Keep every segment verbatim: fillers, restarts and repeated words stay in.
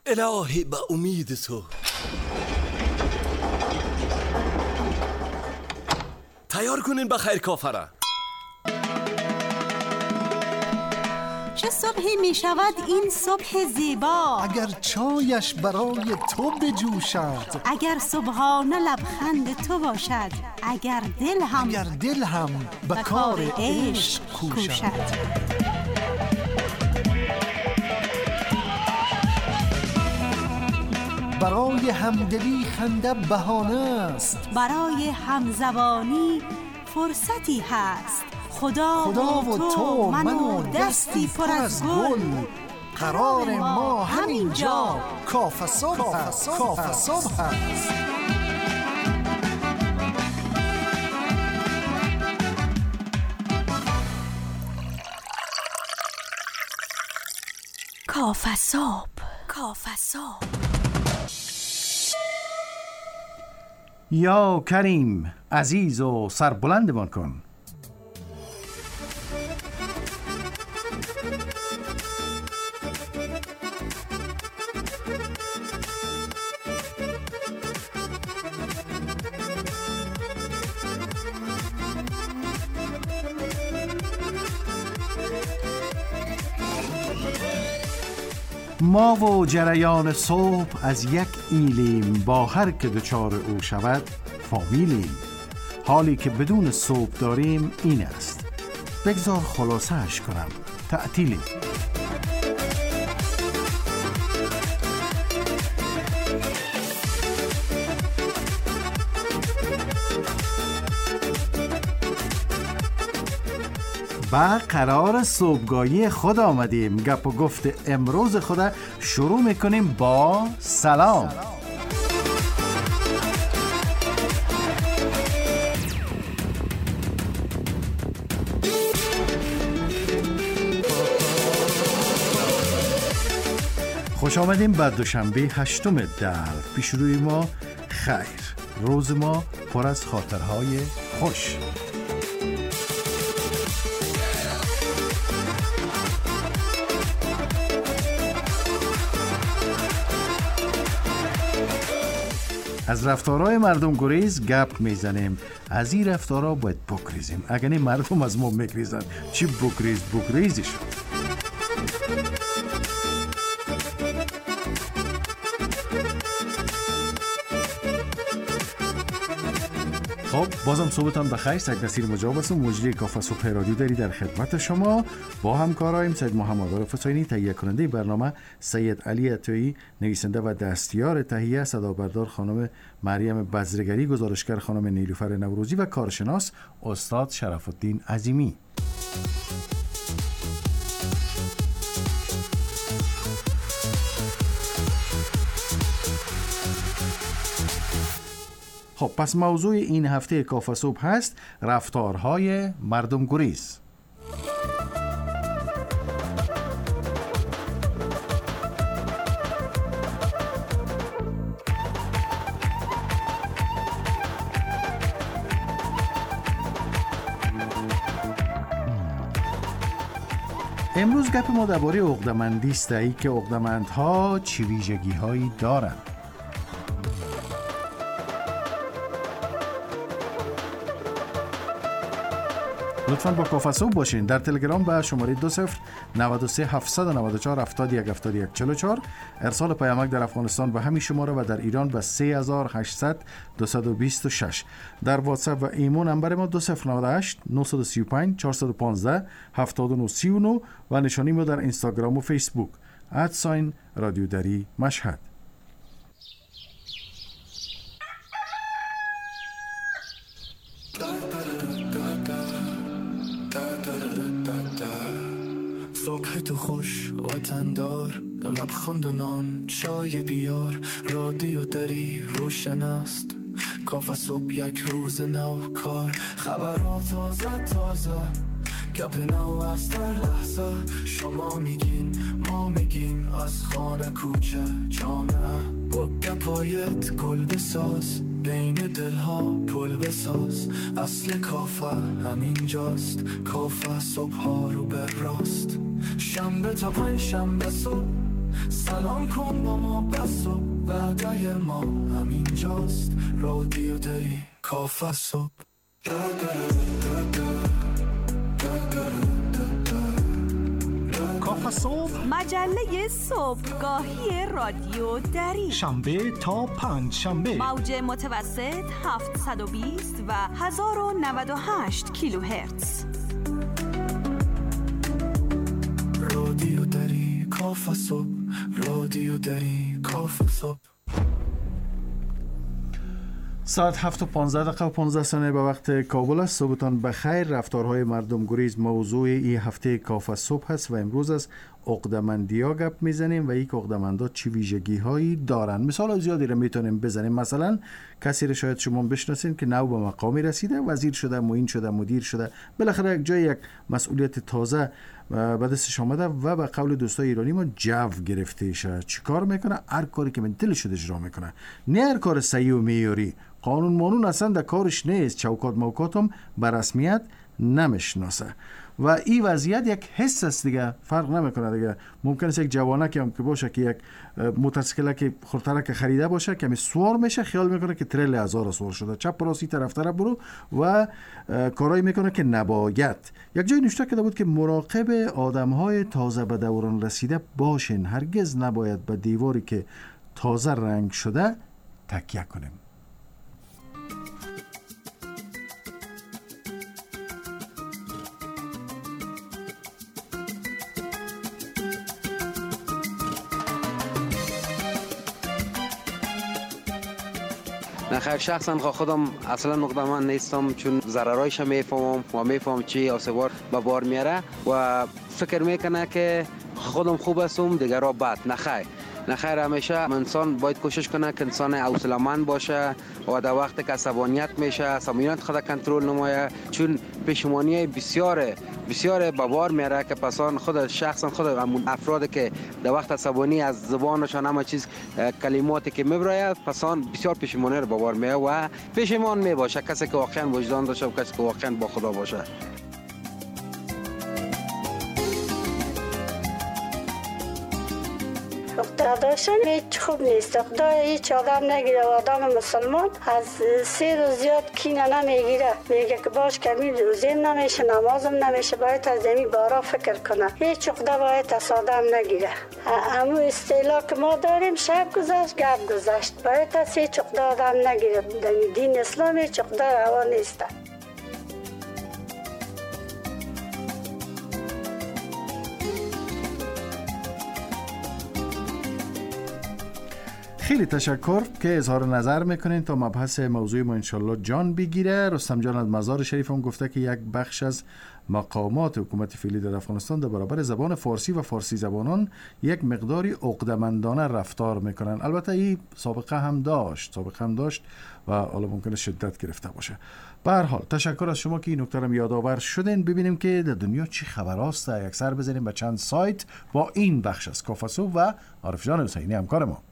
الهی به امید تو. تیار کنین بخیر کافره. چه صبحی می شود این صبح زیبا، اگر چایش برای تو بجوشد، اگر صبحانه لبخند تو باشد، اگر دل هم اگر دل هم به کار عشق کوشد. برای همدلی خنده بهانه است، برای همزبانی فرصتی هست. خدا, خدا و تو من و دستی پر از گل، قرار ما همینجا کافه صبح هست. کافه صبح هست. کافه صبح. کافه صبح. یا کریم عزیز و سربلندمان کن. ما و جریان صبح از یک ایلیم، با هر که دچار او شود فامیلیم. حالی که بدون صبح داریم این است، بگذار خلاصه اش کنم، تعطیلیم. با قرار صبحگاهی خود آمدیم. گپ و گفت امروز خود شروع میکنیم با سلام. خوش آمدیم به دوشنبه هشتم در. پیش روی ما خیر، روز ما پر از خاطرهای خوش. از رفتارهای مردم گریز گپ میزنیم. از این رفتارها باید بگریزیم، اگر نه مردم از ما میگریزن. چی بگریز بگریزی شد. خب بازم صبحتان بخیر. سید نصیر مجاب هستم، مجری کافه صبح رادیو دری در خدمت شما. با همکارایم سید محمد عارف حسینی، تهیه کننده برنامه سید علی عطایی، نویسنده و دستیار تهیه، صدابردار خانم مریم بزرگری، گزارشگر خانم نیلوفر نوروزی و کارشناس استاد شرف الدین عظیمی. خب پس موضوع این هفته کافه صبح هست رفتارهای مردم گریز. امروز گپ ما درباره عقده‌مندی است، ای که عقده‌مندها چه ویژگی‌هایی دارند. لطفاً با کافه صبح باشین. در تلگرام به شماره دو صفر نود و سه هفتصد و نود و چهار هفتاد و یک هفتاد و یک چهل و چهار، ارسال پیامک در افغانستان به همین شماره و در ایران به سه هزار و هشتصد دویست و بیست و شش. در واتساپ و ایمو نمبر ما دو صفر نود و هشت نهصد و سی و پنج چهارصد و پانزده هفتاد و نه سی و نه و نشانی ما در اینستاگرام و فیسبوک ادساین رادیو دری مشهد. صبح تو خوش وطندار، لبخند و نان چای بیار، رادیو دری روشن است، کافه صبح یک روز نو کار، خبرات تازه تازه، گپ نو از در لحظه، شما میگین ما میگیم، از خانه کوچه جامعه، با گپایت گل بساز، بین دلها پل بساز، اصل کافه همین جاست، کافه صبح ها رو بر راست، شنبه تا پنج شنبه صبح، سلام کن با ما بس و وعده ما همینجاست رادیو دری کافه صبح. کافه صبح مجله صبحگاهی رادیو دری، شنبه تا پنج شنبه، موج متوسط هفتصد و بیست و هزار و نود و هشت کیلوهرتز. رادیو دری کافه صبح، رادیو دری کافه صبح. ساعت هفت و پانزده دقیقه و پانزده ثانیه به وقت کابل است. صبحتان بخیر. رفتارهای مردم گریز موضوع این هفته کافه صبح است و امروز از عقده‌مندی ها گپ میزنیم و یک عقده‌مندا چی ویژگی هایی دارن. مثال زیادی رو میتونیم بزنیم. مثلا کسی رو شاید شما بشناسین که نو به مقامی رسیده، وزیر شده، معین شده، مدیر شده، بالاخره یک جای یک مسئولیت تازه به دستش آمده و به قول دوستای ایرانی ما جو گرفته شه. چیکار میکنه؟ هر کاری که من دلش شده اجرا میکنه، نه هر کار صحیح و معیاری. قانون مانون اصلا در کارش نیست، چوکات موکات هم به رسمیت نمیشناسه و این وضعیت یک حس است دیگه، فرق نمیکنه دیگه. ممکن است یک جوانک هم که باشه که یک موتورسیکل که خورترک خریده باشه کمی سوار میشه، خیال میکنه که تریل هزار سوار شده، چپ راست طرف طرف برو و کارایی میکنه که نباید. یک جای نوشته کرده بود که مراقب آدمهای تازه به دوران رسیده باشین، هرگز نباید به دیواری که تازه رنگ شده تکیه کنیم. نخیر، شخصا خودم اصلا نقده‌مند نیستم، چون ضررایش میفهمم و میفهمم چی آسیبار به بار میاره و فکر میکنه که خودم خوب هستم دیگرها بد. نخیر نخیر همیشه انسان باید کوشش کنه که انسان حوصله‌مند باشه و در وقتی که عصبانیت میشه عصبانیت خود کنترل نمایه، چون پشیمانی بسیار بسیار به بار میاره که پسان خود شخصا خود همون افرادی که در وقت عصبانی از زبانشان همه چیز کلماتی که میبراید پسان بسیار پشیمانی رو به بار میاره و پشیمان میباشه کسی که واقعا وجدان داشته و کسی که واقعا با خدا باشه. دختر داشتن هیچ خوب نیست. خدا هیچ آدم نگیره و آدم مسلمان از سه روز زیاد کینه نمیگیره. میگه که باش کمی روزیم نمیشه، نمازم نمیشه، باید از دمی بارا فکر کنه. هیچ خدا باید از آدم نگیره. امو استیلا که ما داریم شب گذشت گپ گذشت، باید از هیچ خدا آدم نگیره. دمی دین اسلام هیچ خدا روا نیست. خیلی تشکر که اظهار نظر میکنین تا مبحث موضوع ما انشالله جان بگیره. رستم جان از مزار شریف هم گفته که یک بخش از مقامات حکومت فعلی در افغانستان در برابر زبان فارسی و فارسی زبانان یک مقداری عقده‌مندانه رفتار میکنن. البته این سابقه هم داشت سابقه هم داشت و حالا ممکنه شدت گرفته باشه. به هر حال تشکر از شما که این نکته رو یادآور شدین. ببینیم که در دنیا چی خبراست. یک سر بزنیم به چند سایت با این بخش از کافه صبح و عارف جان حسینی همکار ما.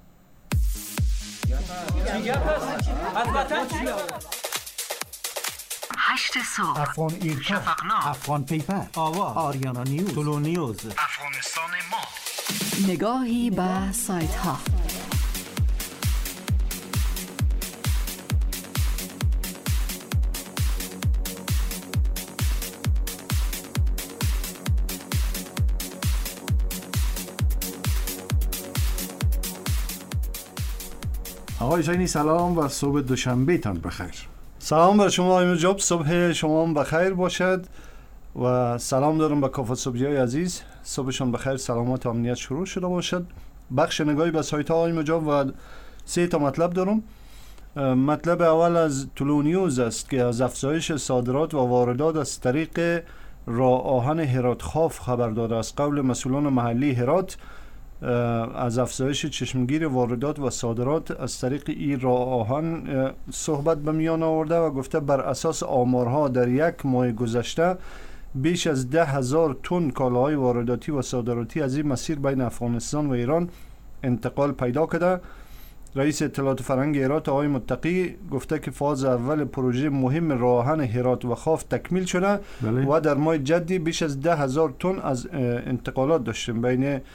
هشت صبح، افغان ایرکا، شفقنامه، افغان پیپر، آوا، آریانا نیوز، طلو نیوز، افغانستان ما. نگاهی به سایت ها. آقای حسینی سلام و صبح دوشنبه تان بخیر. سلام بر شما آقای مجاب، صبح شما هم بخیر باشد و سلام دارم به کافه صبحی های عزیز. صبحشان بخیر، سلامت و امنیت شروع شده باشد. بخش نگاهی به سایت ها آقای مجاب و سه تا مطلب دارم. مطلب اول از طلو نیوز است که از افزایش صادرات و واردات از طریق راه آهن هرات خاف خبر داده. از قول مسئولان محلی هرات از افزایش چشمگیر واردات و صادرات از طریق این راه آهن صحبت به میان آورده و گفته بر اساس آمارها در یک ماه گذشته بیش از ده هزار تن کالاهای وارداتی و صادراتی از این مسیر بین افغانستان و ایران انتقال پیدا کرده. رئیس اطلاعات فرهنگ هرات آقای متقی گفته که فاز اول پروژه مهم راه آهن هرات و خاف تکمیل شده بله. و در ماه جدی بیش از ده هزار تن از انتقالات داشتیم بین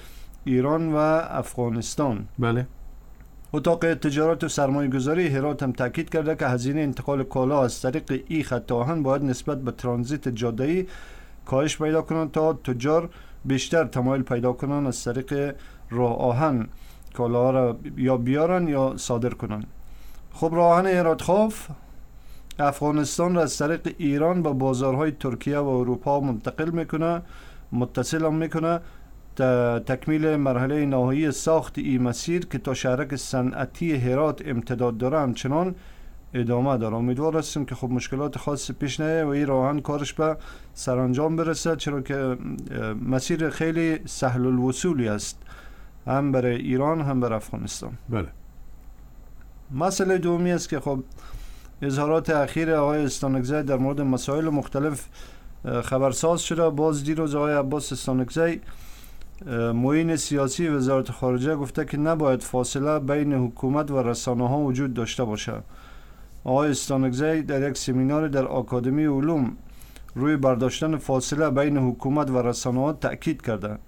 ایران و افغانستان. بله. اتاق تجارت و سرمایه گذاری هرات هم تاکید کرده که هزینه انتقال کالا از طریق این خط آهن باید نسبت به ترانزیت جاده‌ای کاهش پیدا کنند تا تجار بیشتر تمایل پیدا کنند از طریق راه آهن کالا را یا بیارن یا صادر کنند. خب راه آهن هرات خوف افغانستان را از طریق ایران به بازارهای ترکیه و اروپا منتقل میکنه، متصل هم میکنه. تکمیل مرحله نهایی ساخت این مسیر که تا شهرک صنعتی هرات امتداد داره همچنان ادامه داره. امیدوار هستیم که خب مشکلات خاص پیش نیاد و این راه آهن کارش به سرانجام برسه، چرا که مسیر خیلی سهل الوصولی است هم برای ایران هم برای افغانستان. بله. مسئله دومی است که خب اظهارات اخیر آقای استانکزی در مورد مسائل مختلف خبرساز شده. باز دیروز آقای عباس استانکزی معین سیاسی وزارت خارجه گفته که نباید فاصله بین حکومت و رسانه ها وجود داشته باشه. آقای استانکزی در یک سمینار در آکادمی علوم روی برداشتن فاصله بین حکومت و رسانه ها تأکید کرده.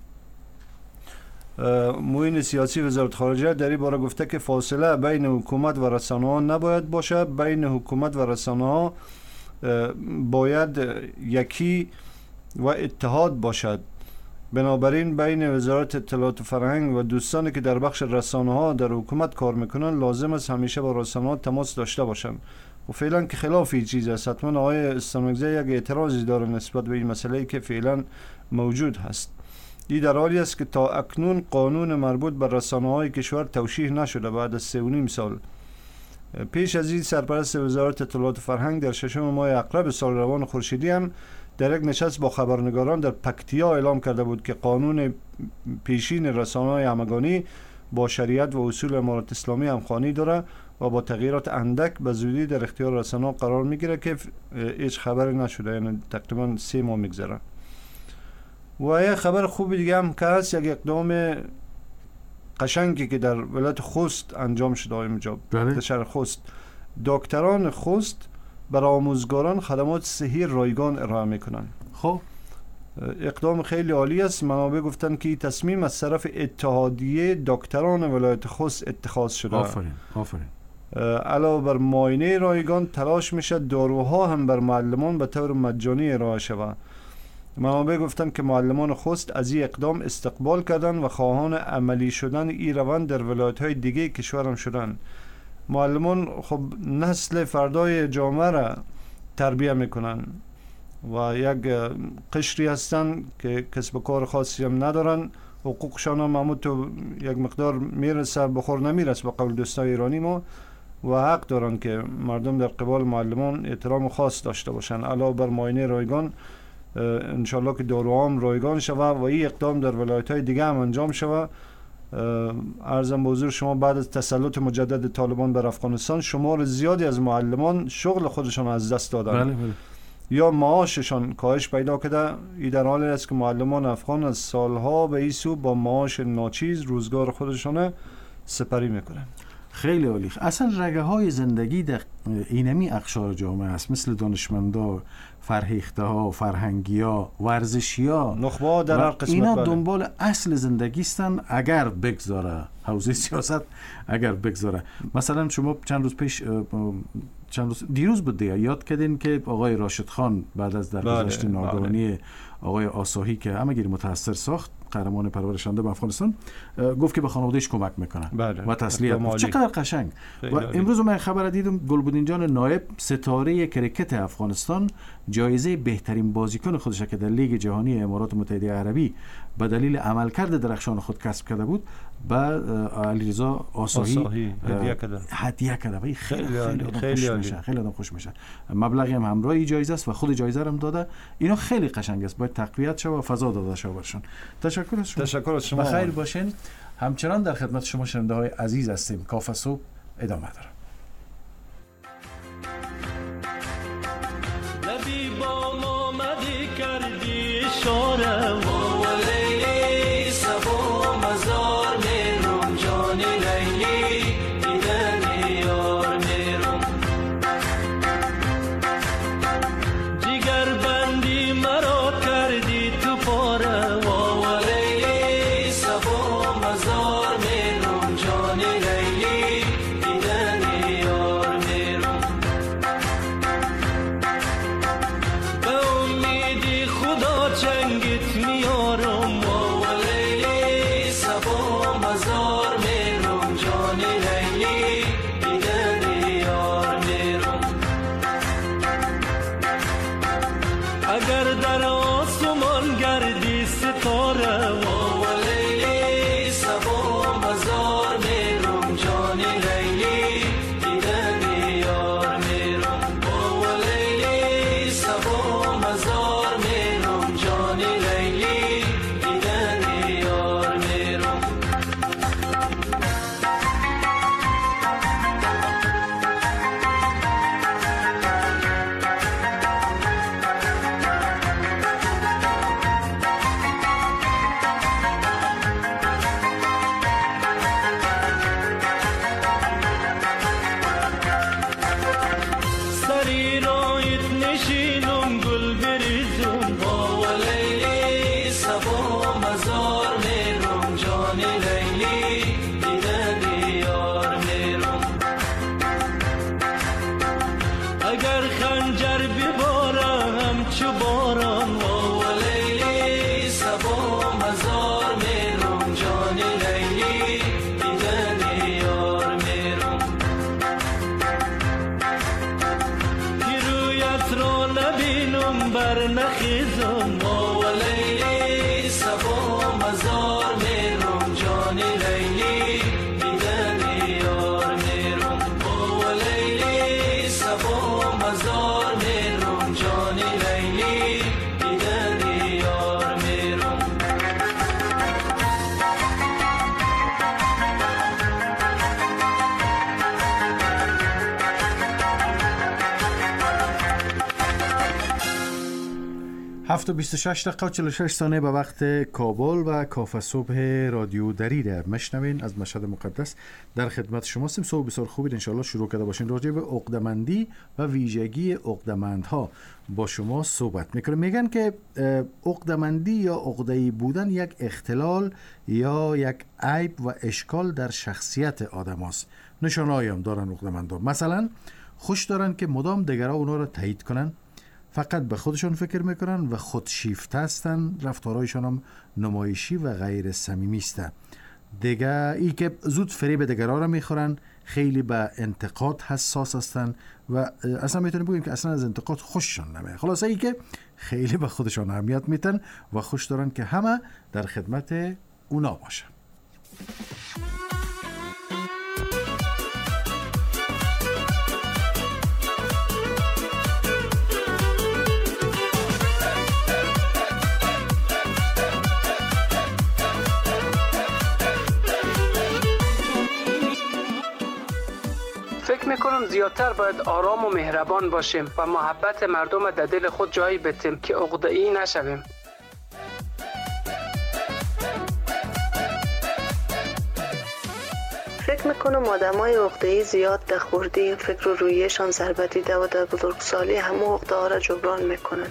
معین سیاسی وزارت خارجه در این باره گفته که فاصله بین حکومت و رسانه ها نباید باشه، بین حکومت و رسانه ها باید یکی و اتحاد باشد. بنابراین بین وزارت اطلاعات و فرهنگ و دوستانی که در بخش رسانه ها در حکومت کار میکنن لازم است همیشه با رسانه ها تماس داشته باشن و فعلا که خلاف این چیز است. حتما آقای استانکزی یک اعتراضی داره نسبت به این مسئله که فعلا موجود هست. این در حالی است که تا اکنون قانون مربوط به رسانه های کشور توشیح نشده. بعد از سه و نیم سال پیش از این سرپرست وزارت اطلاعات و فرهنگ در ششم ماه عقرب سال روان خورشیدی هم در یک نشست با خبرنگاران در پکتیا اعلام کرده بود که قانون پیشین رسانه‌های همگانی با شریعت و اصول امارت اسلامی همخوانی داره و با تغییرات اندک به زودی در اختیار رسانه‌ها قرار میگیره که هیچ خبری نشده، یعنی تقریبا سه ماه میگذره. و یک خبر خوب دیگه هم که هست، یک اقدام قشنگی که در ولایت خوست انجام شده اینجا در شهر خوست. دکتران خوست برای آموزگاران خدمات صحی رایگان ارائه میکنن. خب اقدام خیلی عالی است. منابع گفتن که این تصمیم از طرف اتحادیه دکتران ولایت خوست اتخاذ شده. آفرین آفرین. علاوه بر معاینه رایگان تلاش میشه داروها هم بر معلمان به طور مجانی ارائه شود. منابع گفتن که معلمان خوست از این اقدام استقبال کردن و خواهان عملی شدن این روند در ولایت‌های دیگه کشور هم شدن. معلمان خب نسل فردای جامعه را تربیه میکنن و یک قشری هستن که کسب و کار خاصی هم ندارن. حقوقشان هم همون تو یک مقدار میرسه بخور نمیرسه به قول دوستای ایرانی ما و حق دارن که مردم در قبال معلمان احترام خاص داشته باشن. علاوه بر معاینه رایگان انشالله که داروها هم رایگان شوه و این اقدام در ولایت‌های دیگه هم انجام شوه. عرضم به حضور شما بعد از تسلط مجدد طالبان بر افغانستان شمار زیادی از معلمان شغل خودشان از دست دادن. بله بله. یا معاششان کاهش پیدا کرده. این در حالی است که معلمان افغان از سالها به این سو با معاش ناچیز روزگار خودشان سپری میکنن. خیلی عالی. اصلا رگه های زندگی در اینمی اقشار جامعه است، مثل دانشمندا، فرهیخته ها، فرهنگی ها، ورزشی ها، نخبه ها در هر قسمت. اینا بله. دنبال اصل زندگی استن اگر بگذاره حوزه سیاست، اگر بگذاره. مثلا شما چند روز پیش چند روز دیروز بود دیگه یاد کردین که آقای راشد خان بعد از درگذشت بله. ناگهانی بله. آقای آساهی که همگیر متاثر ساخت، قهرمان پرورشنده به افغانستان، گفت که به خانواده‌اش کمک میکنه بله. و تسلیت. چقدر قشنگ. و امروز من خبر دیدم گلبدین جان نایب ستاره کرکت افغانستان جایزه بهترین بازیکن خودش که در لیگ جهانی امارات متحده عربی به دلیل عملکرد درخشان خود کسب کرده بود به علیرضا آساهی هدیه کرده. هدیه کرده. خیلی خیلی خیلی خوش میشه. خیلی آدم خوش میشه. مبلغی هم همراه این جایزه است و خود جایزه هم داده. اینا خیلی قشنگ است. باید تقویت شه و فضا داده شه برشون. تشکر از شما. تشکر از شما. بخیر باشین. همچنان در خدمت شما شنونده های عزیز هستیم. کافه صبح ادامه داره. نبی با ما مدی کردی اشاره ولی سبا مزار میرم جانی لیلی دیدن یار میرم جگر بندی مرا کردی تو پاره ولی سبا اگر در آسمان گردی ستاره و لیلی سبا مزار میرم جان لیلی دیدن یار میرم و لیلی سبا مزار میرم جان لیلی دیدن یار میرم سری رایت نشینم گل بریزم با لیلی سبا مزار میرم جان لیلی دیدن یار میرم اگر خنجر ببارم همچو باران با لیلی سبا مزار میرم جان لیلی دیدن یار میرم را نبینم بر نخیزم با لیلی سبا مزار میرم جان لیلی دیدن یار میرم با لیلی سبا مزار میرم جان لیلی دیدن یار میرم هفت و بیست و شش دقیقه و چهل و شش ثانیه به وقت کابل و کافه صبح رادیو دریره مشنوین از مشهد مقدس. در خدمت شما هستیم. صبح بسیار خوبی انشالله شروع کرده باشین. راجع به عقده‌مندی و ویژگی عقده‌مندها با شما صحبت میکنیم. میگن که عقده‌مندی یا عقده‌ای بودن یک اختلال یا یک عیب و اشکال در شخصیت آدم هست. نشانه‌ای هم دارن عقده‌مندا. مثلا خوش دارن که مدام دیگرها اونا را تایید کنن، فقط به خودشون فکر میکنن و خودشیفته هستن، رفتارهایشان هم نمایشی و غیر صمیمی است. دیگه ای که زود فریب دیگرها را میخورن، خیلی به انتقاد حساس هستن و اصلا میتونیم بگیم که اصلا از انتقاد خوششون نمیاد. خلاصه ای که خیلی به خودشون اهمیت میتن و خوش دارن که همه در خدمت اونا باشن. فکر میکنم زیادتر باید آرام و مهربان باشیم و محبت مردم در دل خود جایی بدیم که عقده‌ای نشویم. فکر میکنم آدمای عقده‌ای زیاد در خردی فکر و رویشان ضربه دیده و در بزرگسالی همه عقده ها را جبران میکنن.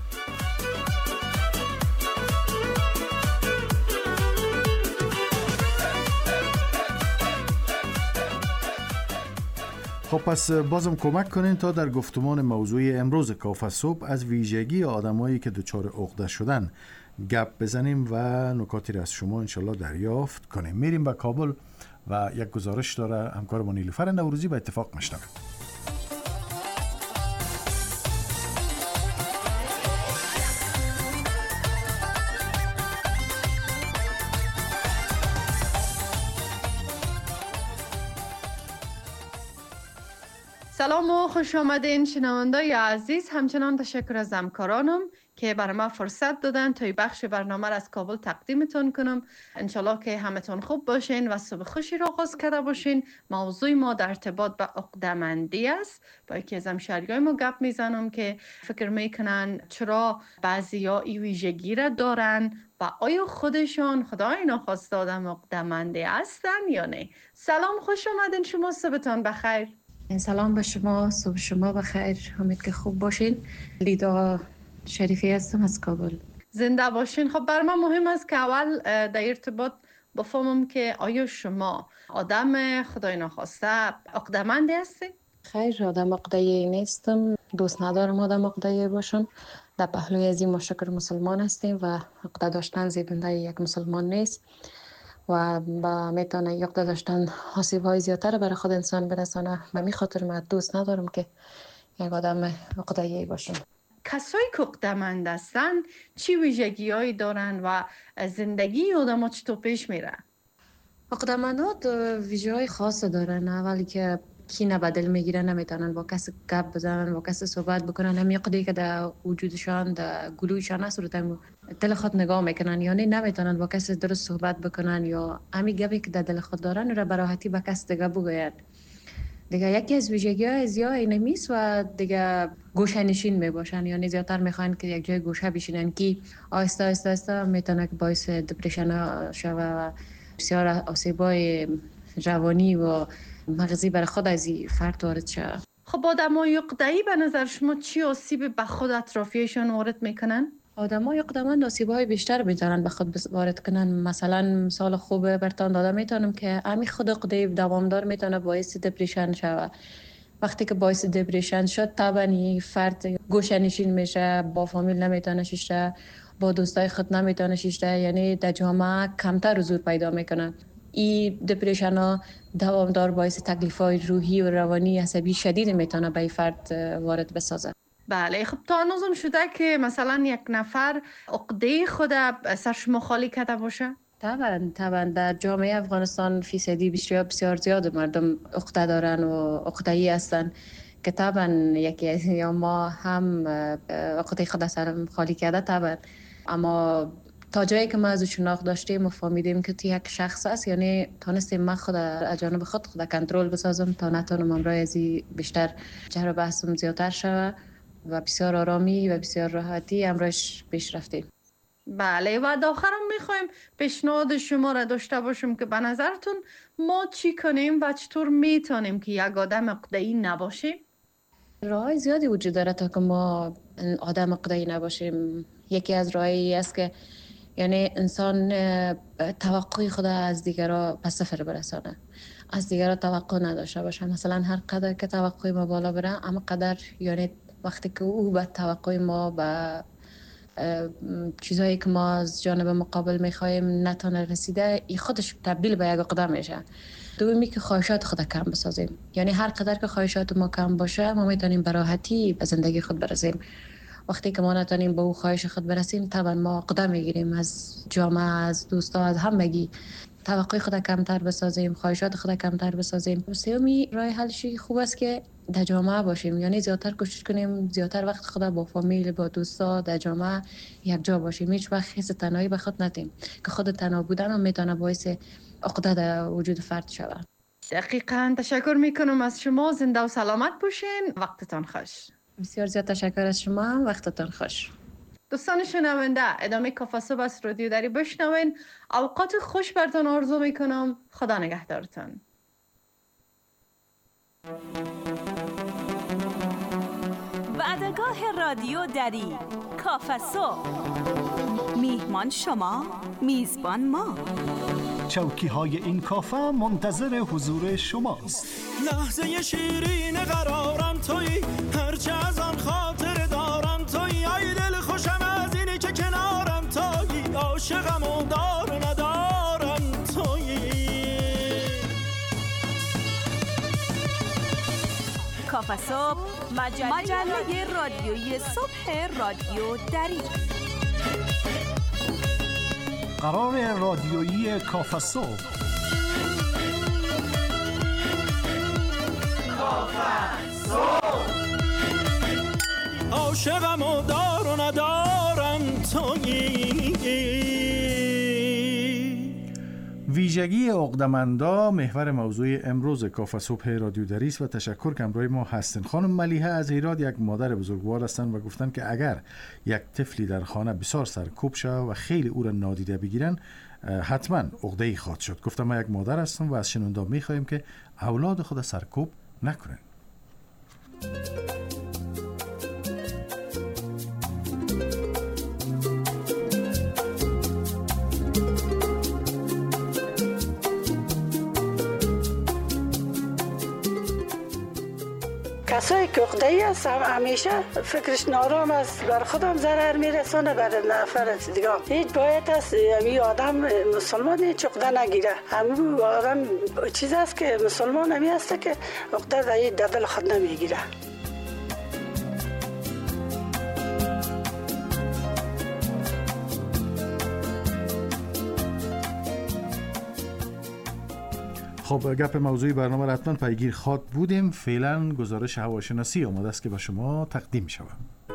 خب پس بازم کمک کنین تا در گفتمان موضوع امروز کافه صبح از ویژگی آدمایی که دچار عقده شدن گپ بزنیم و نکاتی را از شما انشالله دریافت کنیم. میریم به کابل و یک گزارش داره همکارمون نیلوفر نوروزی به اتفاق مشنویم. سلام و خوش آمدین شنوندای عزیز. همچنان تشکر از همکارانم که برای ما فرصت دادن تا این بخش برنامه را از کابل تقدیمتون کنم. انشالله که همتون خوب باشین و صبح خوشی را آغاز کرده باشین. موضوع ما در ارتباط به عقده‌مندی است. با یکی از همشهریای ما گپ میزنم که فکر میکنن چرا بعضیا این ویژگی را دارن و آیا خودشان خدای ناخواسته آدم عقده‌مندی هستن یا نه. سلام، خوش آمدین شما، صبحتون بخیر. سلام به شما، صبح شما بخیر، امید که خوب باشین. لیدا شریفی هستم از کابل. زنده باشین. خب بر من مهم است که اول در ارتباط بفهمم که آیا شما آدم خدای ناخواسته عقده‌مند هستین؟ خیر، آدم عقده‌ای نیستم، دوست ندارم آدم عقده‌ای باشم. در پهلوی از این ما شکر مسلمان هستیم و عقده داشتن زیبنده یک مسلمان نیست و با میتونه عقده داشتن آسیب‌های زیادتر برای خود انسان برسانه. به می خاطر من دوست ندارم که یک آدم عقده‌ای باشم. کسایی که عقده‌مند هستن چی ویژگی‌هایی دارن و زندگی آدم‌ها چطور پیش میره؟ عقده‌مندات ویژگی‌های خاص دارن. اولی که کینه به دل میگیرن، نمیتونن با کسی گپ بزنن، با کسی صحبت بکنن. همین عقده‌ای که در وجودشان، در گلویشان هست رو دل خود نگاه میکنن، یعنی نمیتونن با کسی درست صحبت بکنن یا همین گپی که در دل خود دارن رو به راحتی به کسی دیگه بگوین. دیگه یکی از ویژگی‌های زیاد اینمیست و دیگه گوشه نشین میباشن، یعنی زیادتر میخوان که یک جای گوشه بشینن که آهسته آهسته آهسته میتونه که باعث دپرشن شوه و بسیار آسیبای روانی و مغزی برای خود از این فرد وارد شد. خب آدمای عقده‌ای به نظر شما چی آسیب به خود اطرافیشون وارد میکنن؟ آدمای عقده‌مند آسیب‌های بیشتر میتونن به خود وارد کنن. مثلا مثال خوب برتان داده میتونم که همین خود عقده دوامدار میتونه باعث دپرشن شود. وقتی که باعث دپرشن شد طبعا این فرد گوشه نشین میشه، با فامیل نمیتونه شیشه، با دوستای خود نمیتونه شیشه، یعنی در جامعه کمتر حضور پیدا میکنن. این دپرشن ها دوامدار باعث تکلیف‌های روحی و روانی عصبی شدید میتونه به فرد وارد بسازه. بله، خب تا هنوزم شده که مثلا یک نفر عقده خود سر شما خالی کرده باشه؟ طبعا طبعا در جامعه افغانستان فیصدی بسیار بسیار زیاد مردم عقده دارن و عقده‌ای هستن که طبعا یکی از یا ما هم عقده خود سر خالی کرده طبعا، اما تا جایی که ما از شناخت داشتیم و فهمیدیم که تی یک شخص است، یعنی تونستیم من خود از جانب خود خود کنترل بسازم تا نتونم امرای ازی بیشتر جهر و بحثم زیادتر شود و بسیار آرامی و بسیار راحتی امرایش پیش رفتیم. بله، و داخرم میخوایم پیشنهاد شما را داشته باشیم که به نظرتون ما چی کنیم و چطور میتونیم که یک آدم عقده‌ای نباشیم؟ راه‌های زیادی وجود داره تا که ما آدم عقده‌ای نباشیم. یکی از راهایی است که یعنی انسان توقع خود از دیگران به صفر برسانه، از دیگران توقع نداشته باشه. مثلا هر قدر که توقع ما بالا بره، اما قدر یعنی وقتی که او به توقع ما به چیزهایی که ما از جانب مقابل میخوایم نتونه رسیده، این خودش تبدیل به یک عقده میشه. دومی که خواهشات خود کم بسازیم، یعنی هر قدر که خواهشات ما کم باشه ما میتونیم به راحتی به زندگی خود برسیم. وقتی که ما نتونیم به او خواهش خود برسیم طبعا ما عقده میگیریم از جامعه، از دوستا، از همگی. توقع خود کمتر بسازیم، خواهشات خود کمتر بسازیم. سومی راه حلش خوب است که در جامعه باشیم، یعنی زیادتر کوشش کنیم زیادتر وقت خود با فامیل، با دوستا در جامعه یک جا باشیم. هیچ وقت حس تنهایی به خود ندیم که خود تنها بودن هم میتونه باعث عقده در وجود فرد شود. دقیقاً. تشکر میکنم از شما. زنده و سلامت باشین. وقتتان خوش. بسیار زیاد تشکر از شما. هم وقتتان خوش. دوستان شنونده، ادامه کافه صبح از رادیو دری بشنوین. اوقات خوش برتان آرزو میکنم. خدا نگهدارتان. وعدگاه رادیو دری، کافه صبح. میهمان شما، میزبان ما. چوکی های این کافه منتظر حضور شماست. لحظه شیرین قرارم تویی، هرچه از آن خاطر دارم تویی. ای دل خوشم از اینی که کنارم تویی، عاشقم و دار و ندارم تویی. کافه صبح، مجله, مجله رادیویی صبح رادیو دری. قرار رادیویی کافه صبح. کافه صبح. عاشقم و دار و ندارم تویی. ویژگی عقده‌مندا محور موضوع امروز کافه صبح رادیو دری است و تشکر که همراه ما هستند. خانم ملیحه از هرات یک مادر بزرگوار هستند و گفتند که اگر یک طفلی در خانه بسیار سرکوب شود و خیلی او را نادیده بگیرن حتما عقده‌ای خواهد شد. گفتم ما یک مادر هستم و از شنوندا می‌خوایم که اولاد خود سرکوب نکنن. کسایی که عقده‌ای هستن همیشه فکرش نارام است، بر خودم ضرر میرسونه، بر نفر دیگه. هیچ باید است این آدم مسلمان هیچ عقده نگیره. همون آدم چیز است که مسلمان همی است که عقده در دل خود نمیگیره. خب گپ موضوعی برنامه را حتما پیگیر خواد بودیم. فعلا گزارش هواشناسی آماده است که به شما تقدیم شود.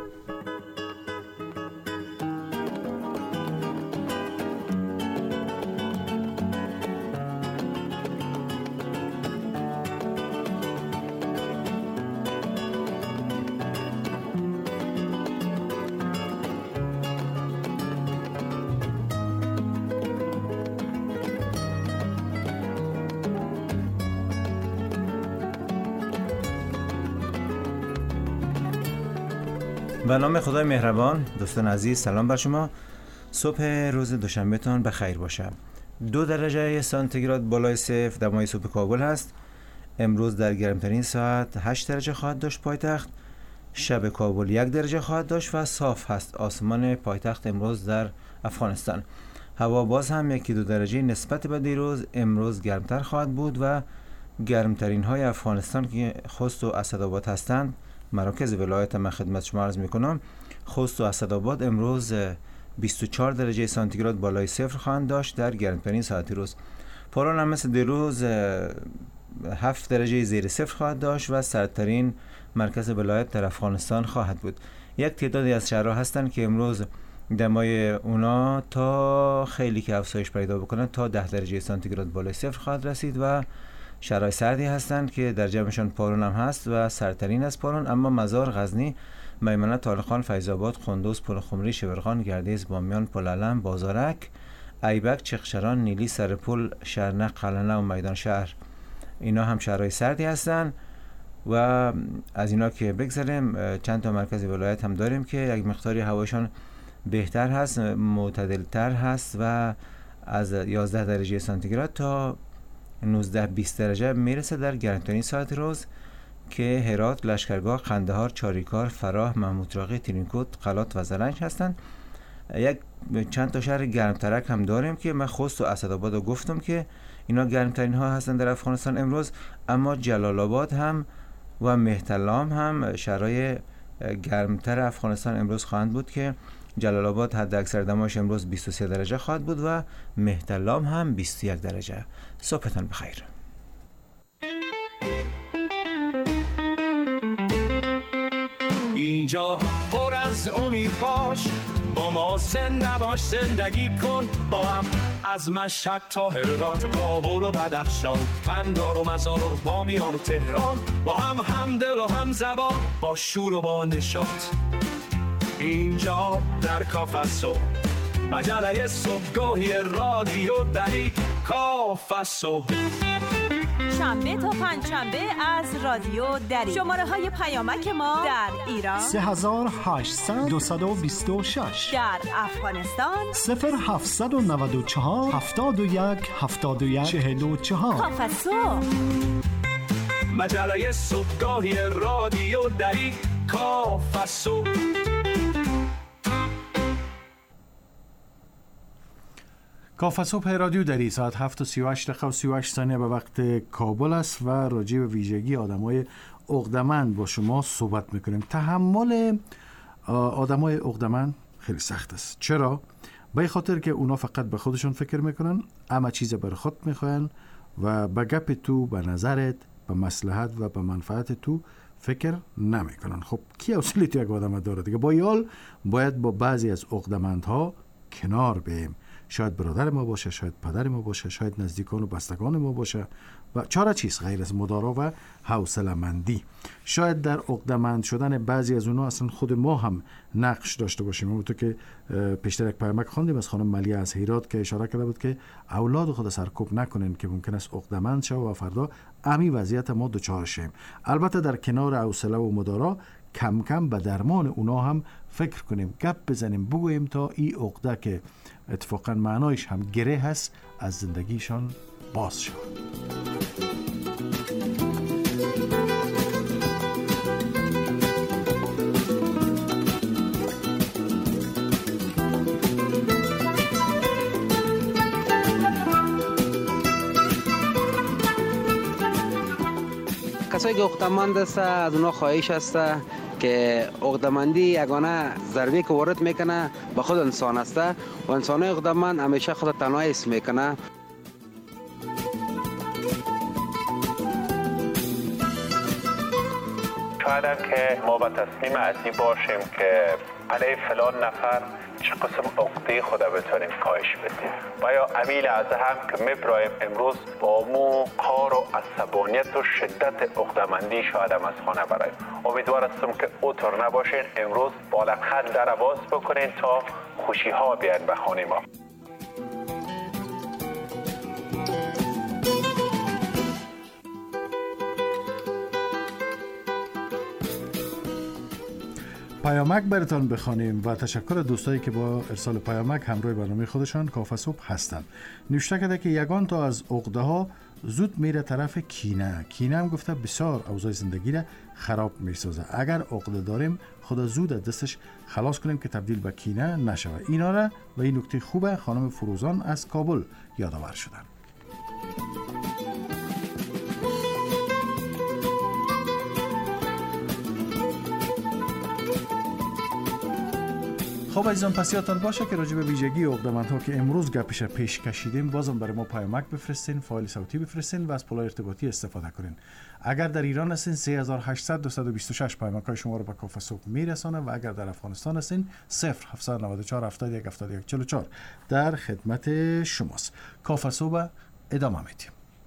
به نام خدای مهربان. دوستان عزیز سلام بر شما. صبح روز دوشنبه تان بخیر باشه. دو درجه سانتیگراد بالای صفر دمای صبح کابل هست. امروز در گرمترین ساعت هشت درجه خواهد داشت پایتخت. شب کابل یک درجه خواهد داشت و صاف هست آسمان پایتخت امروز در افغانستان. هوا باز هم یکی دو درجه نسبت به دیروز امروز گرمتر خواهد بود و گرمترین های افغانستان که خوست و اسدآباد هستند، مراکز ولایت من خدمت شما عرض میکنم. خوست و اسدآباد امروز بیست و چهار درجه سانتیگراد بالای صفر خواهند داشت در گرمترین ساعت روز. پاران هم مثل دیروز هفت درجه زیر صفر خواهد داشت و سردترین مرکز ولایت در افغانستان خواهد بود. یک تعدادی از شهرها هستند که امروز دمای اونا تا خیلی که افزایش پیدا بکنن تا ده درجه سانتیگراد بالای صفر خواهد رسید و شهرهای سردی هستند که در جمعشان پارون هم هست و سردترین از پارون، اما مزار، غزنی، میمنه، طالقان، فیض آباد، قندوز، پل خمری، شبرغان، گردیز، بامیان، پل علم، بازارک، ایبک، چخشران، نیلی، سرپل، شرنق، قلنه و میدان شهر اینا هم شهرهای سردی هستند. و از اینا که بگذاریم چند تا مرکز ولایت هم داریم که یک مقداری هواشان بهتر هست، معتدلتر هست و از یازده درجه سانتیگراد تا نوزده بیست درجه میرسه در گرمترین ساعت روز که هرات، لشکرگاه، قندهار، چاریکار، فراه، محمودراغی، ترینکوت، قلات و زرنج هستند. یک چند تا شهر گرمترک هم داریم که من خوست و اسدآباد رو گفتم که اینا گرمترین ها هستند در افغانستان امروز، اما جلال آباد هم و مهتلام هم شهرهای گرمتر افغانستان امروز خواهند بود که جلال آباد حد اکثر دماش امروز بیست و سه درجه خواهد بود و مهتلام هم بیست و یک درجه. صبحتان بخیر. اینجا پر از امید باش، با ما زنده باش، زندگی کن با هم از مشهد تا هرات، کابل و بدخشان، قندهار و مزار و بامیان و تهران، با هم همدل و هم زبان، با شور و با نشاط. اینجا در کافسو مجله صبحگاهی رادیو دری کافسو، شنبه تا پنجشنبه از رادیو دری. شماره های پیامک ما در ایران سه هزار و هشتصد دویست و بیست و شش، در افغانستان صفر هفتصد و نود و چهار هفتاد و یک هفتاد و یک چهل و چهار. کافسو مجله صبحگاهی رادیو دری کافسو. کافه صبح رادیو دری ساعت هفت و سی و هشت دقیقه و سی و هشت ثانیه به وقت کابل است و راجع به ویژگی آدمای عقده‌مند با شما صحبت میکنیم. تحمل آدمای عقده‌مند خیلی سخت است. چرا؟ به خاطر که اونا فقط به خودشون فکر میکنن، اما چیز بر خود میخواین و به گپ تو، به نظرت، به مصلحت و به منفعت تو فکر نمیکنن. خب کی حوصله تو یک آدم داره دیگه؟ با یال باید با بعضی از عقده‌مندها کنار بیم. شاید برادر ما باشه، شاید پدر ما باشه، شاید نزدیکان و بستگان ما باشه و چاره چیز غیر از مدارا و حوصله مندی. شاید در عقده‌مند شدن بعضی از اونها اصلا خود ما هم نقش داشته باشیم. همونطور که پیشتر یک پیامک خواندیم از خانم ملیه از هرات که اشاره کرده بود که اولاد خود سرکوب نکنین که ممکن است عقده‌مند شه و فردا امی وضعیت ما دچار شیم. البته در کنار حوصله و مدارا کم کم به درمان اونا هم فکر کنیم، گپ بزنیم، بگوییم تا این عقده که اتفاقا معنایش هم گره هست از زندگیشان باز شد. کسایی که عقده‌مند است از اونا خواهش است که عقده‌مندی یگانه ضربه که وارد میکنه به خود انسان است و انسان عقده‌مند همیشه خود تنها حس میکنه. شاید که ما به تصمیم اصلی باشیم که علیه فلان نفر چه قسم عقده خدا بتونیم کاهش بدیم و یا امیل از هم که میبرایم امروز با مو قار و عصبانیت و شدت عقده‌مندی شاید هم از خانه برایم. امیدوار هستم که اوتر نباشین، امروز با لبخند در باز بکنین تا خوشی ها بیان به خانه ما. پیامک براتان بخوانیم و تشکر دوستایی که با ارسال پیامک همراه برنامه خودشان کافه صبح هستند. نوشته کرده که یگان تا از عقده ها زود میره طرف کینه. کینه هم گفته بسیار اوضاع زندگی را خراب میسازه. اگر عقده داریم خدا زود از دستش خلاص کنیم که تبدیل به کینه نشوه. اینا را و این نکته خوبه خانم فروزان از کابل یادآور شدن. خب عزیزان، پس یادتان باشه که راجع به ویژگی عقده‌مندها که امروز گپش پیش کشیدیم بازم برای ما پیامک بفرستین، فایل صوتی بفرستین و از پلای ارتباطی استفاده کنین. اگر در ایران هستین سه هزار و هشتصد و دویست و شش پیامک‌های شما رو به کافه صبح میرسانه و اگر در افغانستان هستین صفر هفتصد و نود و چهار هفتاد و یک هفتاد و یک چهل و چهار در خدمت شماست. کافه صبح ادامه میدیم.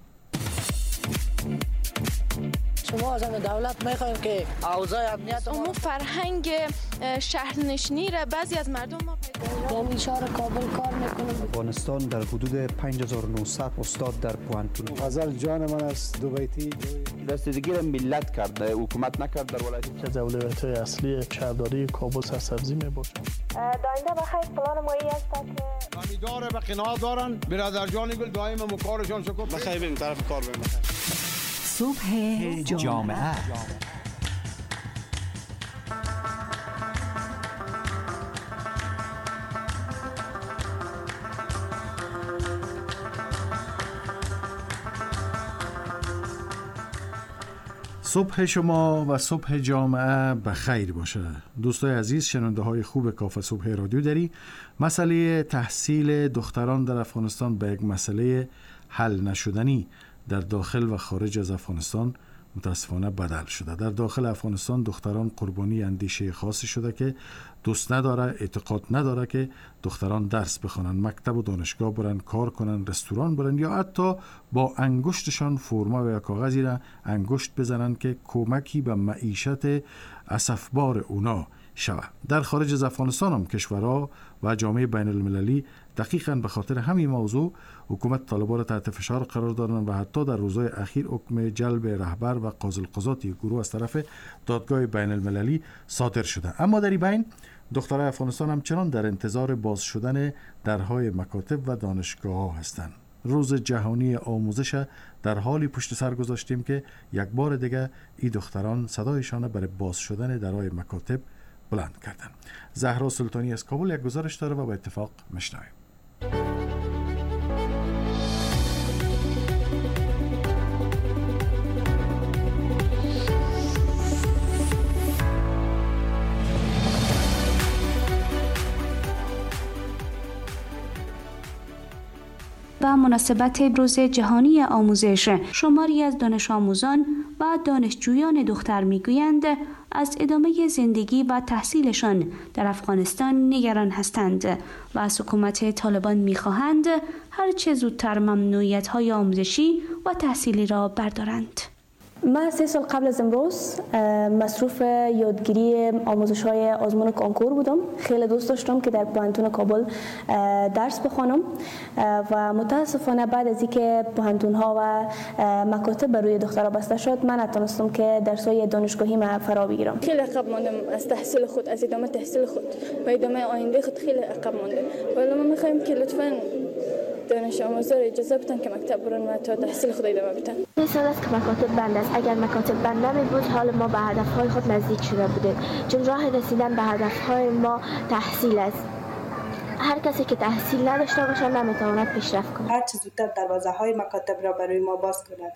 شما از همه دولت میخوایم که اوضاع امنیت ما فرهنگ شهرنشینی را بعضی از مردم ما پیدا در شهر کابل کار میکنم. افغانستان در حدود پنج هزار و نهصد استاد در پوهنتون. غزل جان من است دوبیتی رسیدگی را ملت کرده، حکومت نکرد. در ولایت که از اولویت‌های اصلی شهرداری کابل سرسبزی میباشد. داینده بخیر پلان مایی است که امیدواره به قناعت دارن. برادر جان گل دائم مکارشان شکر بخیر بریم طرف کار بریم. صبح جامعه صبح شما و صبح جامعه بخیر باشه. دوستای عزیز، شنونده های خوب کافه صبح رادیو داری، مسئله تحصیل دختران در افغانستان به یک مسئله حل نشدنی در داخل و خارج از افغانستان متاسفانه بدل شده. در داخل افغانستان دختران قربانی اندیشه خاصی شده که دوست نداره، اعتقاد نداره که دختران درس بخونن، مکتب و دانشگاه برن، کار کنن، رستوران برن یا حتی با انگشتشان فرما و یا کاغذی را انگشت بزنن که کمکی به معیشت اسفبار اونا شود. در خارج از افغانستان هم کشورها و جامعه بین المللی دقیقاً به خاطر همین موضوع حکومت طالبان را تحت فشار قرار دادن و حتی در روزهای اخیر حکم جلب رهبر و قاضی القضات گروه از طرف دادگاه بین المللی صادر شده. اما در این بین دخترای افغانستان همچنان در انتظار باز شدن درهای مکاتب و دانشگاه ها هستند. روز جهانی آموزش در حالی پشت سر گذاشتیم که یک بار دیگه این دختران صدایشان برای باز شدن درهای مکاتب بلند کردن. زهرا سلطانی از کابل یک گزارش داره و با اتفاق میشنویم. به مناسبت روز جهانی آموزش، شماری از دانش آموزان و دانشجویان دختر میگویند از ادامه زندگی و تحصیلشان در افغانستان نگران هستند و از حکومت طالبان میخواهند هر چه زودتر ممنوعیت‌های آموزشی و تحصیلی را بردارند. من سه سال قبل از امروز مصروف یادگیری آموزش‌های آزمون کنکور بودم. خیلی دوست داشتم که در پوهنتون کابل درس بخوانم و متاسفانه بعد از اینکه پوهنتون‌ها و مکاتب بر روی دخترها بسته شد، من نتونستم که درس‌های دانشگاهی ما فرا بگیرم. خیلی عقب ماندم از تحصیل خود، از ادامه تحصیل خود و ادامه آینده خود خیلی عقب ماندم. ولی ما می‌خوایم که لطفاً دانش آموزا اجازه بدن که مکتب برن و تا تحصیل خود ادامه بدن. سه سال است که مکاتب بند است. اگر مکاتب بند نمی بود حال ما به هدفهای خود نزدیک شده بودیم، چون راه رسیدن به هدفهای ما تحصیل است. هر کسی که تحصیل نداشته باشه نمیتواند پیشرفت کنه. هر چه زودتر دروازه های مکاتب را برای ما باز کنند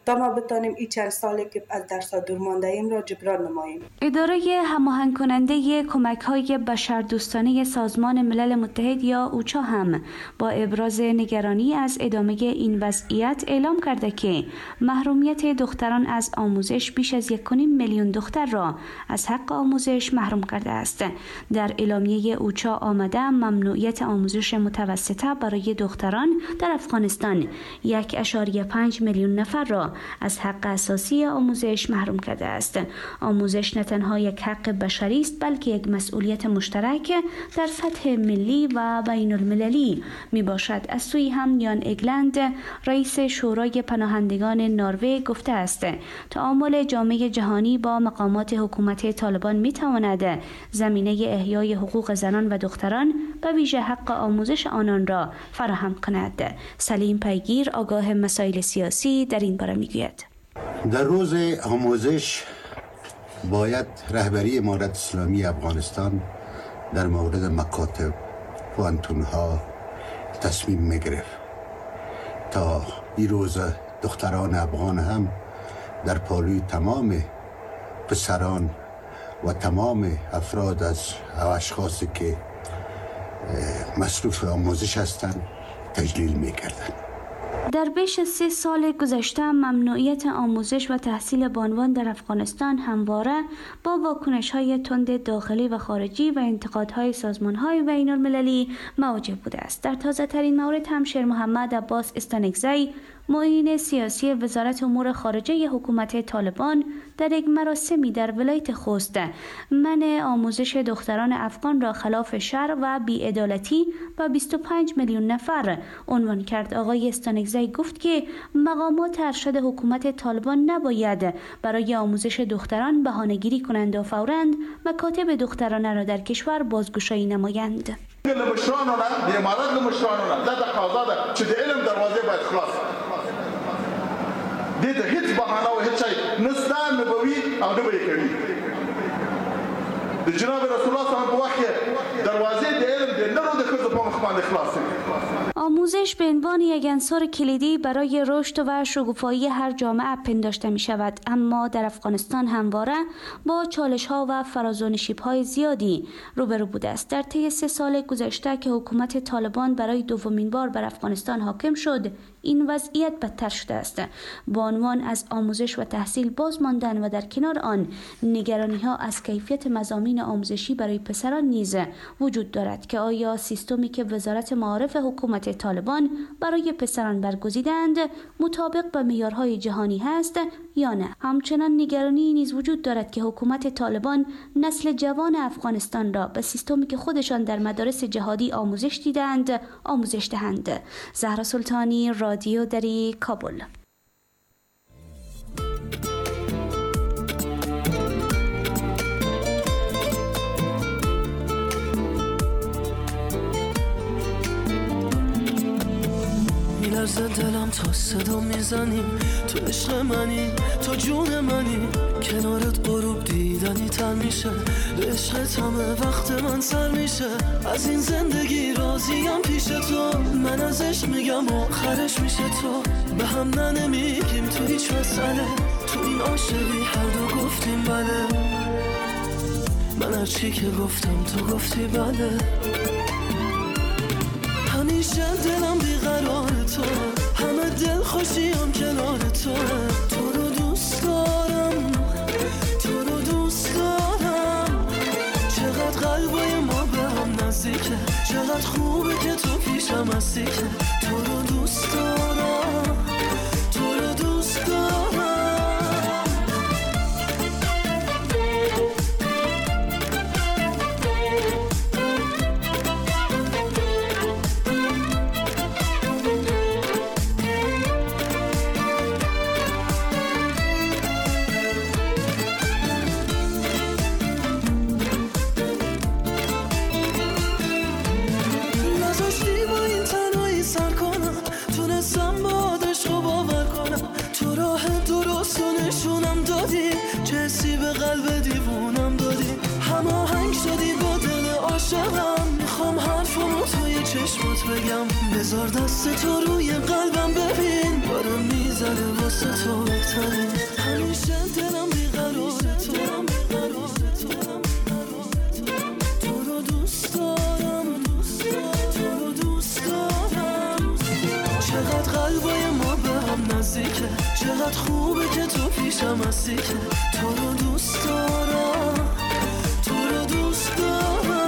تا ما بتانیم این چند سالی که از درس دور مانده ایم را جبران نماییم. اداره هماهنگ کننده کمک‌های بشردوستانه سازمان ملل متحد یا اوچا هم با ابراز نگرانی از ادامه این وضعیت اعلام کرده که محرومیت دختران از آموزش بیش از یک و نیم میلیون دختر را از حق آموزش محروم کرده است. در اعلامیه اوچا آمده ممنوعیت آموزش متوسطه برای دختران در افغانستان یک و پنج میلیون نفر را از حق اساسی آموزش محروم کرده است. آموزش نه تنها یک حق بشری است بلکه یک مسئولیت مشترک در سطح ملی و بین المللی می باشد. از سوی هم یان اگلند رئیس شورای پناهندگان نروژ گفته است تعامل جامعه جهانی با مقامات حکومت طالبان می تواند زمینه احیای حقوق زنان و دختران به ویژه حق آموزش آنان را فراهم کند. سلیم پیگیر آگاه مسائل سیاسی در این باره میگوید. در روز آموزش باید رهبری امارت اسلامی افغانستان در مورد مکاتب پوانتونها تصمیم میگرفت تا این روز دختران افغان هم در پالوی تمام پسران و تمام افراد از اشخاصی که مصروف آموزش هستند تجلیل میکردند. در بیش از سه سال گذشته ممنوعیت آموزش و تحصیل بانوان در افغانستان همواره با واکنش‌های تند داخلی و خارجی و انتقادهای سازمان‌های بین المللی مواجه بوده است. در تازه ترین مورد هم شیر محمد عباس استانکزی معین سیاسی وزارت امور خارجه حکومت طالبان در یک مراسمی در ولایت خوست منع آموزش دختران افغان را خلاف شرع و بی‌عدالتی با بیست و پنج میلیون نفر عنوان کرد. آقای استانکزی گفت که مقامات ارشد حکومت طالبان نباید برای آموزش دختران بهانه‌گیری کنند و فوراً مکاتب دخترانه را در کشور بازگشایی نمایند. لمشرانونه د امارت لمشرانونه دا تقاضا ده چې د علم دروازې باید خلاص دې ته هیڅ بهانه او هیڅ شی نسته نه به وي او نه به یې کوي. د جناب رسول الله صلی الله علیه وسلم په وخت کې دروازې د علم د نرو د ښځو په مخ باندې خلاصې. آموزش به عنوان یک عنصر کلیدی برای رشد و شکوفایی هر جامعه پنداشته می شود، اما در افغانستان همواره با چالش ها و فراز و نشیب های زیادی روبرو بوده است. در طی سه سال گذشته که حکومت طالبان برای دومین بار بر افغانستان حاکم شد، این وضعیت بدتر شده است. با عنوان از آموزش و تحصیل باز ماندن و در کنار آن نگرانی ها از کیفیت مضامین آموزشی برای پسران نیز وجود دارد که آیا سیستمی که وزارت معارف حکومت طالبان برای پسران برگزیدند مطابق با معیارهای جهانی هست یا نه. همچنان نگرانی نیز وجود دارد که حکومت طالبان نسل جوان افغانستان را به سیستمی که خودشان در مدارس جهادی آموزش دیدند آموزش دهند. زهرا سلطانی، رادیو دری، کابل. میلرزه دلم تا صدا میزنیم، تو عشق منی، تو جون منی، کنارت غروب دیدنی تر میشه، به عشقت همه وقت من سر میشه. از این زندگی راضیم پیش تو، من از عشق میگم آخرش میشه تو. به هم نمیگیم تو هیچ مسئله، تو این عاشقی هر دو گفتیم بله. من هر چی که گفتم تو گفتی بله. همیشه دلم بیقرار تو، همه دل خوشیم کنار تو. تو رو دوست دارم، تو رو دوست دارم. چقدر قلبای ما به هم نزدیکه، چقدر خوبه که تو پیشم هستی که. تو رو دوست دارم، تو رو دوست دارم. Somebody بگم بذار دست تو روی قلبم ببین بارم میزنه واسه تو بهترین همیشه دلم بیقرار تو تو رو دوست دارم تو رو دوست دارم چقدر قلبای ما به هم نزدیکه چقدر خوبه که تو پیشم هستی که تو رو دوست دارم تو رو دوست دارم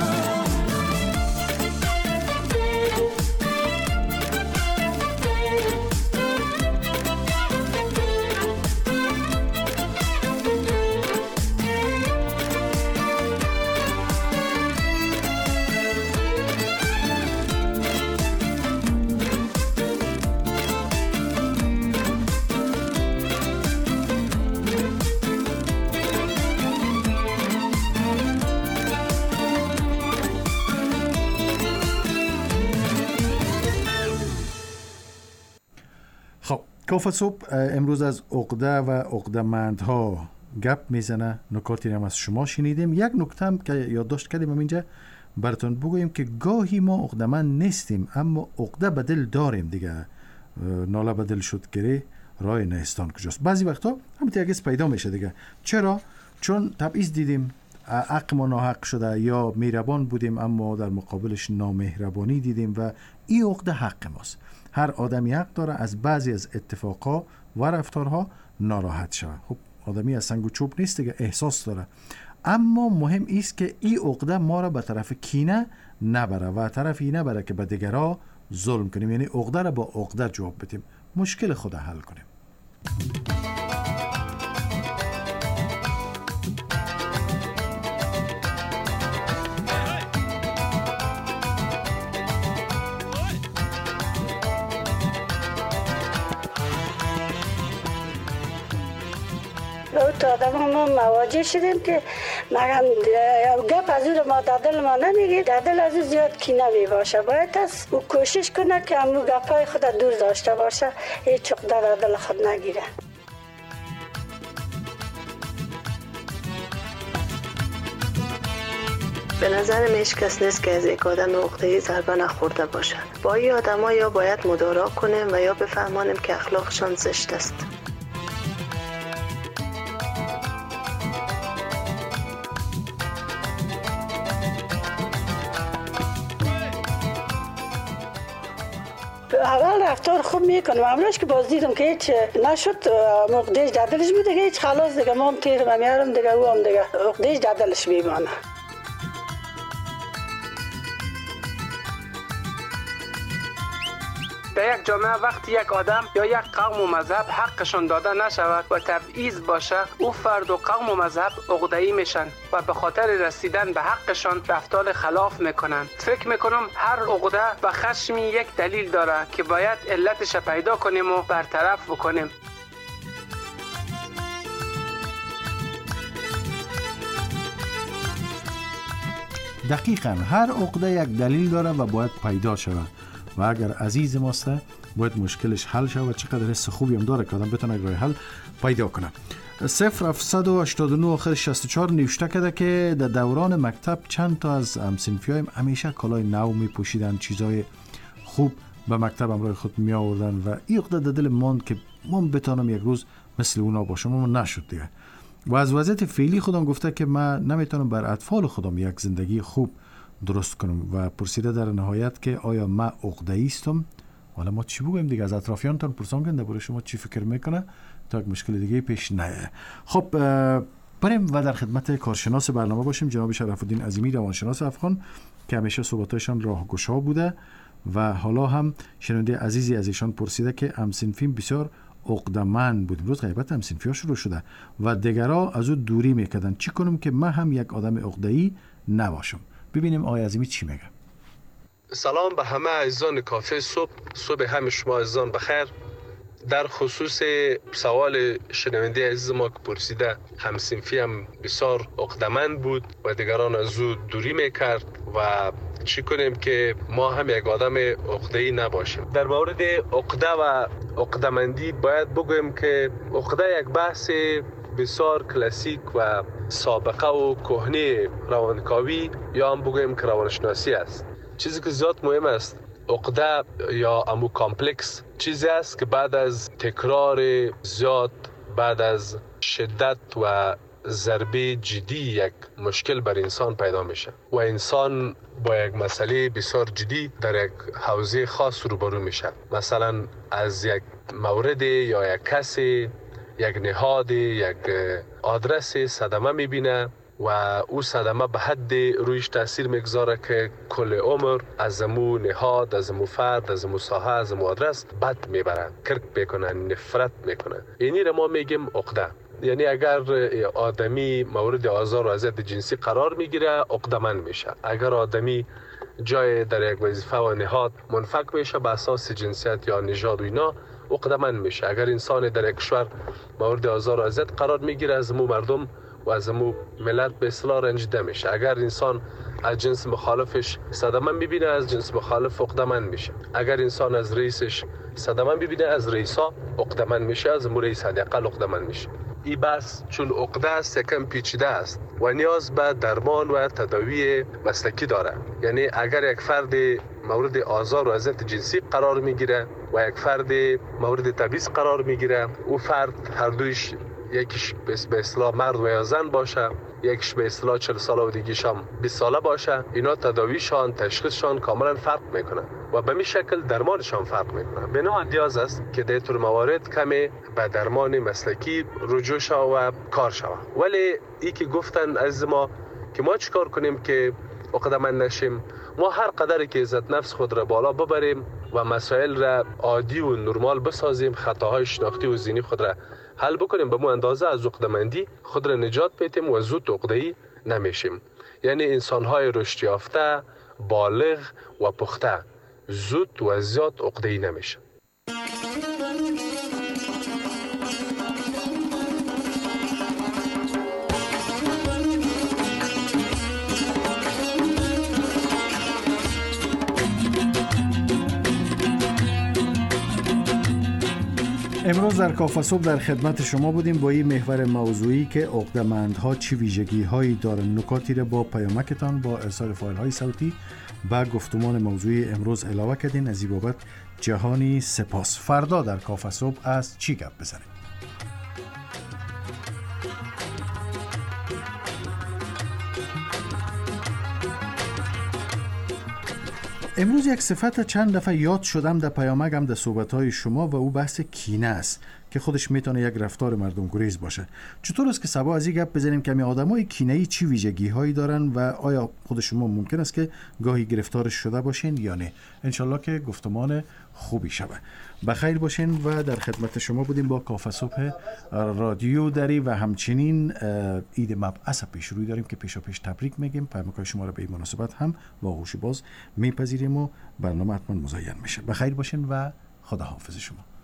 کافه صبح امروز از عقده و عقده‌مندها گپ میزنه. نکاتی هم از شما شنیدیم. یک نکته هم که یادداشت کردیم هم اینجا براتون بگویم که گاهی ما عقده‌مند نیستیم اما عقده به دل داریم دیگه. ناله به دل شد گره راه نیستان کجاست. بعضی وقتا همین یک پیدا میشه دیگه. چرا؟ چون تبعیض دیدیم، حق ما ناحق شده، یا مهربان بودیم اما در مقابلش نامهربانی دیدیم و این عقده حق ماست. هر آدمی حق داره از بعضی از اتفاقها و رفتارها ناراحت شود. خب آدمی از سنگ و چوب نیست دیگه، احساس داره. اما مهم است که این عقده ما را به طرف کینه نبره و طرف این نبره که به دیگرها ظلم کنیم، یعنی عقده را با عقده جواب بدیم، مشکل خود حل کنیم. تا آدم ما مواجه شدیم که مگم گپ از او ما در دل ما نمیگه، در دل از او زیاد کی نمی باشه. باید از او کوشش کنه که همون گپای خود دور داشته باشه، هیچ عقده در دل خود نگیره. به نظر هیچ کس نیست که از یک آدم عقده‌ای ضربه نخورده باشه. با این آدم‌ها یا باید مدارا کنیم و یا بفهمانیم که اخلاقشان زشت است. اول رفتار خوب میکنم، امروز که باز دیدم که هیچ نشد، عقده‌اش در دلش بوده که هیچ، خلاص دیگه ما هم تیرم میارم دیگه، او هم دیگه عقده‌اش در دلش میمانه. در یک جامعه وقتی یک آدم یا یک قوم و مذهب حقشان داده نشود و تبعیض باشه، او فرد و قوم و مذهب عقده‌ای میشن و به خاطر رسیدن به حقشان رفتار خلاف میکنن. فکر میکنم هر عقده و خشمی یک دلیل داره که باید علتش پیدا کنیم و برطرف بکنیم. دقیقاً هر عقده یک دلیل داره و باید پیدا شود و اگر عزیز ماسته باید مشکلش حل شود و چقدر حس خوبی هم داره که آدم بتونه راه حل پیدا کنه. صفر هفتصد و هشتاد و نه آخر شصت و چهار نوشته کرده که در دوران مکتب چند تا از همسنفیایم همیشه کالای نو می پوشیدن، چیزای خوب به مکتب همراه خود می آوردن و این عقده در دل ماند که من بتونم یک روز مثل اونا باشم، اما نشد دیگه. و از وضعیت فعلی خودم گفته که من نمیتونم بر اطفال خودم یک زندگی خوب درست کنم و پرسیده در نهایت که آیا ما عقده‌ای هستم؟ حالا ما چی بگویم دیگه؟ از اطرافیانتان پرسان کنید درباره شما چی فکر میکنه تا یک مشکل دیگه پیش نیاد. خب بریم و در خدمت کارشناس برنامه باشیم، جناب شرف الدین عظیمی، روانشناس افغان که همیشه صحبتاشان راهگشا بوده و حالا هم شنونده عزیزی از ایشان پرسیده که همسنفیم بسیار عقده‌مند بود، امروز غیبت همسنفی‌ها شروع شده و دیگرها از او دوری میکردن، چی کنم که من هم یک آدم عقده‌ای نباشم؟ ببینیم آقای عظیمی چی میگه. سلام به همه عزیزان کافه صبح، صبح همه شما عزیزان بخیر. در خصوص سوال شنونده عزیز ما که پرسیده، همسنفی هم بسیار عقده‌مند بود و دیگران از او دوری میکرد و چی کنیم که ما هم یک آدم عقده‌ای نباشیم. در مورد عقده و عقده‌مندی باید بگویم که عقده یک بحث بسیار کلاسیک و سابقه و کهنه روانکاوی یا هم بگویم که روانشناسی است. چیزی که زیاد مهم است عقده یا امو کامپلکس چیزی است که بعد از تکرار زیاد، بعد از شدت و ضربه جدی یک مشکل بر انسان پیدا میشه و انسان با یک مسئله بسیار جدی در یک حوزه خاص روبرو میشه. مثلا از یک مورد یا یک کسی، یک نهاد، یک آدرس صدمه میبینه و او صدمه به حد رویش تاثیر میگذاره که کل عمر از امو نهاد، از امو فرد، از امو ساحه، از امو آدرس بد میبره، کرک میکنه، نفرت میکنه. اینی را ما میگیم عقده. یعنی اگر آدمی مورد آزار و اذیت جنسی قرار میگیره عقده‌مند میشه. اگر آدمی جای در یک وظیفه و نهاد منفک میشه به اساس جنسیت یا نژاد و اینا عقده‌مند میشه. اگر انسان در یک کشور مورد آزار و اذیت قرار میگیره از مو مردم و از مو ملت به اصطلاح رنجیده میشه. اگر انسان از جنس مخالفش صدمه میبینه از جنس مخالف عقده‌مند میشه. اگر انسان از رئیسش صدمه میبینه از رئیسا عقده‌مند میشه، از مو رئیس حداقل عقده‌مند میشه. این بحث چون عقده است یکم پیچیده است و نیاز به درمان و تداوی مسلکی داره. یعنی اگر یک فرد مورد آزار و اذیت جنسی قرار میگیره و یک فرد مورد تبعیض قرار میگیره، او فرد هر دویش یکیش به اصطلاح مرد و یا زن باشه، یکیش به اصطلاح چهل ساله و دیگیش هم بیست ساله باشه، اینا تداویشان، تشخیصشان کاملا فرق میکنه و به می شکل درمانشان فرق میکنه. بنا نیاز است که در طور موارد کمی به درمان مسلکی رجوع شود و کار شود. ولی ای که گفتن از ما که ما چیکار کنیم که عقده‌مند نشیم، ما هر قدری که عزت نفس خود را بالا ببریم و مسائل را عادی و نرمال بسازیم، خطاهای شناختی و ذهنی خود را حل بکنیم، به مو اندازه از عقده‌مندی خود را نجات بدیم و زود عقده‌ای نمیشیم. یعنی انسان‌های رشد یافته، بالغ و پخته زود و زیاد عقده‌ای نمیشه. امروز در کافه صبح در خدمت شما بودیم با این محور موضوعی که عقده‌مندها چه ویژگی‌هایی دارند. نکاتی را با پیامکتان با ارسال فایل‌های صوتی به گفتمان موضوعی امروز علاوه کردین. از این بابت جهانی سپاس. فردا در کافه صبح از چی گپ بزنیم؟ امروز یک صفت چند دفعه یاد شدم در پیامکم در صحبت‌های شما و او بحث کینه است که خودش میتونه یک رفتار مردم گریز باشه. چطور است که سبا از این گپ بزنیم که می آدمای کینه‌ای چی ویژگی‌هایی دارن و آیا خود شما ممکن است که گاهی گرفتارش شده باشین یا نه؟ انشالله که گفتمان خوبی شود. بخیر باشین و در خدمت شما بودیم با کافه صبح رادیو دری و همچنین عید مبعث پیش روی داریم که پیشا پیش تبریک میگیم. پیامک‌های شما را به این مناسبت هم با آغوش باز میپذیریم و برنامه حتما مزین میشه. بخیر باشین و خدا حافظ شما.